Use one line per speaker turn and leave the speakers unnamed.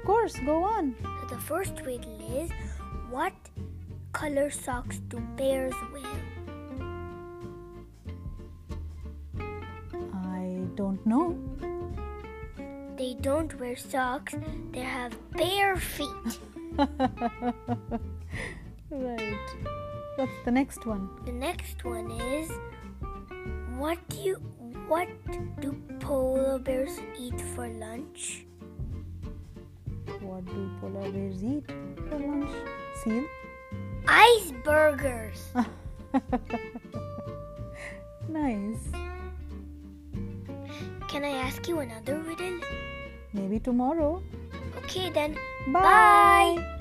course, go on.
So the first riddle is, what color socks do bears wear?
I don't know.
They don't wear socks, they have bare feet.
Right. What's the next one?
The next one is, what do polar bears eat for lunch?
What do polar bears eat for lunch? Seal?
Icebergers.
Nice.
Can I ask you another riddle?
Maybe tomorrow.
Okay then.
Bye.